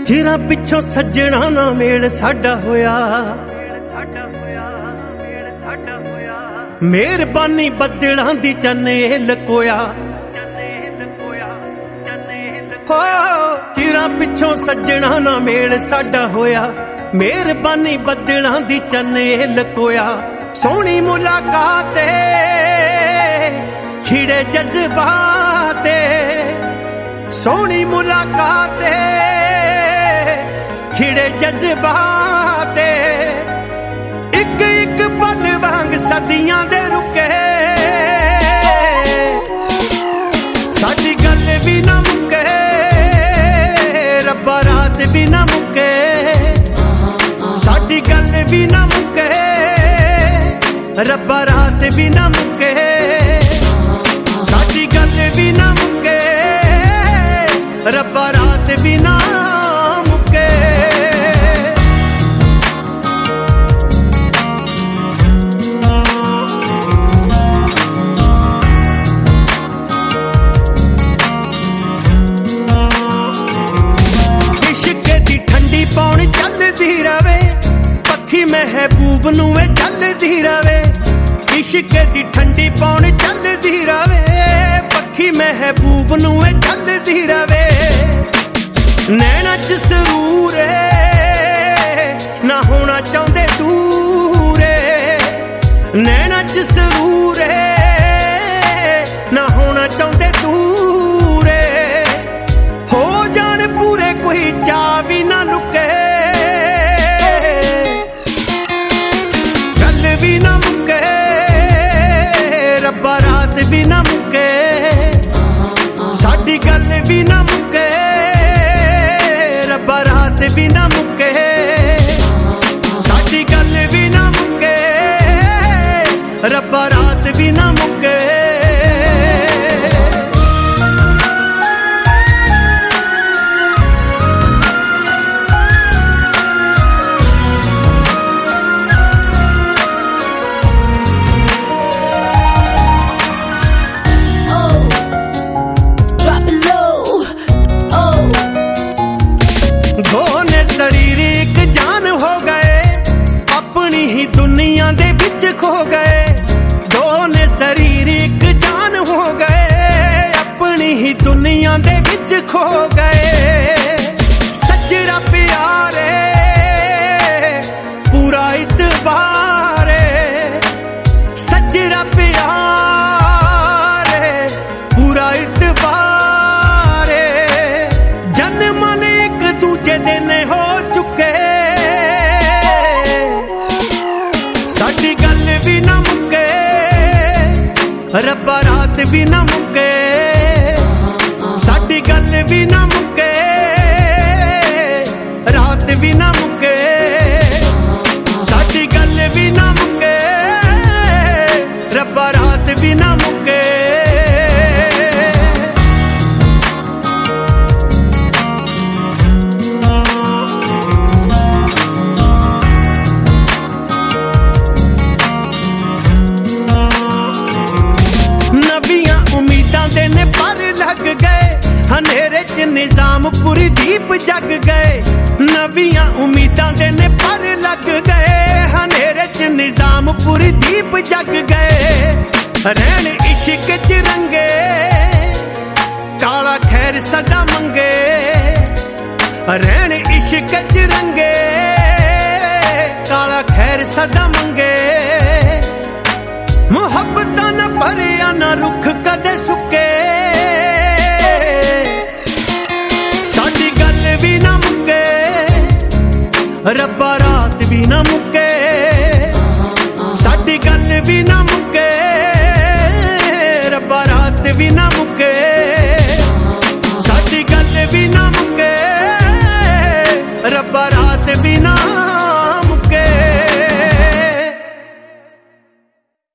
ਚਿਰਾਂ ਪਿੱਛੋਂ ਸੱਜਣਾ ਨਾ ਮੇਲ ਸਾਡਾ ਹੋਇਆ, ਮਿਹਰਬਾਨੀ ਬੱਦਲਾਂ ਦੀ ਚੰਨੇ ਲਕੋਇਆ। ਹੋ ਚਿਰਾਂ ਪਿੱਛੋਂ ਸੱਜਣਾ ਨਾ ਮੇਲ ਸਾਡਾ ਹੋਇਆ, ਮਿਹਰਬਾਨੀ ਬੱਦਲਾਂ ਦੀ ਚੰਨੇ ਲਕੋਇਆ। ਸੋਹਣੀ ਮੁਲਾਕਾਤ ਛਿੜੇ ਜਜ਼ਬਾਤ, ਸੋਹਣੀ ਮੁਲਾਕਾਤ ਛਿੜੇ ਜਜ਼ਬਾਤ। ਇੱਕ ਇੱਕ ਪਲ ਵਾਂਗ ਸਦੀਆਂ ਦੇ ਰੁਕੇ, ਸਾਡੀ ਗੱਲ ਵੀ ਨਾ ਮੁੱਕੇ, ਰੱਬਾ ਰਾਤ ਵੀ ਨਾ ਮੁੱਕੇ, ਸਾਡੀ ਗੱਲ ਵੀ ਨਾ ਮੁੱਕੇ, ਰੱਬਾ ਰਾਤ ਵੀ ਨਾ ਮੁੱਕੇ, ਸਾਡੀ ਗੱਲ ਵੀ ਨਾ ਮੁੱਕੇ, ਰੱਬਾ ਰਾਤ ਵੀ ਨਾ ਮੁੱਕੇ। ਇਸ਼ਕ ਦੀ ਠੰਡੀ ਪੌਣ ਚੱਲਦੀ ਰਵੇ, ਪੱਖੀ ਮਹਿਬੂਬ ਨੂੰ ਵੇ ਚੱਲਦੀ ਰਵੇ। ਇਸ਼ਕ ਦੀ ਠੰਡੀ ਪੌਣ ਚੱਲਦੀ ਰਵੇ, ਪੱਖੀ ਮਹਿਬੂਬ ਨੂੰ ਵੇ ਚੱਲਦੀ ਰਵੇ। ਨੈਣਾ ਚ ਸਰੂਰ ਨਾ ਹੋਣਾ ਚਾਹੁੰਦੇ ਦੂਰ, ਨੈਣਾ ਚ ਸਰੂਰ ਨਾ ਹੋਣਾ ਚਾਹੁੰਦੇ ਦੂਰ। ਹੋ ਜਾਣ ਪੂਰੇ ਕੋਈ ਚਾਹ ਵੀ ਨਾ ਲੁਕੇ, ਗੱਲ ਵੀ ਨਾ ਮੁੱਕੇ, ਰੱਬਾ ਰਾਤ ਵੀ ਨਾ ਮੁੱਕੇ, ਸਾਡੀ ਗੱਲ ਵੀ ਨਾ ਮੁੱਕੇ, ਰੱਬਾ ਰਾਤ ਵੀ ਨਾ ਮੁੱਕੇ, ਸਾਡੀ ਗੱਲ ਵੀ ਨਾ ਮੁੱਕੇ, ਰੱਬਾ ਰਾਤ ਵੀ ਨਾ ਮੁੱਕੇ। ਦੋਨੇ ਸਰੀਰ ਇੱਕ ਜਾਨ ਹੋ ਗਏ, ਆਪਣੀ ਹੀ ਦੁਨੀਆ ਦੇ ਵਿੱਚ ਖੋ ਗਏ। ਦੋਨੇ ਸਰੀਰ ਇੱਕ ਜਾਨ ਹੋ ਗਏ, ਆਪਣੀ ਹੀ ਦੁਨੀਆ ਦੇ ਵਿੱਚ ਖੋ ਗਏ। ਸੱਜਣਾ ਪਿਆਰੇ ਪੂਰਾ ਇਤਬਾਰੇ, ਸੱਜਣਾ ਪਿਆਰੇ ਪੂਰਾ ਇਤਬਾਰੇ। ਜਨਮ ਨੇ ਇੱਕ ਦੂਜੇ ਦੇ ਨੇ ਹੋ ਚੁੱਕੇ, ਸਾਡੀ ਗੱਲ ਵੀ ਨਾ ਮੁੱਕੇ, ਰੱਬਾ ਰਾਤ ਵੀ ਨਾ ਮੁੱਕੇ, ਸਾਡੀ ਗੱਲ ਵੀ ਨਾ ਮੁੱਕੇ, ਰਾਤ ਵੀ ਨਾ ਮੁੱਕੇ, ਸਾਡੀ ਗੱਲ ਵੀ ਨਾ ਮੁੱਕੇ, ਰੱਬਾ ਰਾਤ ਵੀ ਨਾ ਮੁੱਕੇ। ਨਵੀਆਂ ਉਮੀਦਾਂ ਦੇ ਨੇ ਪਰ ਲੱਗ ਗਏ, ਹਨੇਰੇ ਚ ਨਿਜ਼ਾਮ ਪੂਰੀ ਦੀਪ ਜਗ ਗਏ। ਨਵੀਆਂ ਉਮੀਦਾਂ ਦੇ ਨੇ ਪਰ ਲੱਗ ਗਏ, ਹਨੇਰੇ ਚ ਨਿਜ਼ਾਮ ਪੂਰੀ ਦੀਪ ਜਗ ਗਏ। ਰਹਿਣ ਇਸ਼ਕ ਚ ਰੰਗੇ, ਕਾਲਾ ਖੈਰ ਸਦਾ ਮੰਗੇ, ਰਹਿਣ ਇਸ਼ਕ ਚ ਰੰਗੇ, ਕਾਲਾ ਖੈਰ ਸਦਾ ਮੰਗੇ। ਮੁਹੱਬਤਾਂ ਨਾ ਭਰਿਆ ਨਾ ਰੁੱਖ ਕਦੇ ਸੁੱਕੇ, ਸਾਡੀ ਗੱਲ ਵੀ ਨਾ ਮੁੱਕੇ, ਰੱਬਾ ਰਾਤ ਵੀ ਨਾ ਮੁੱਕੇ, ਸਾਡੀ ਗੱਲ ਵੀ ਨਾ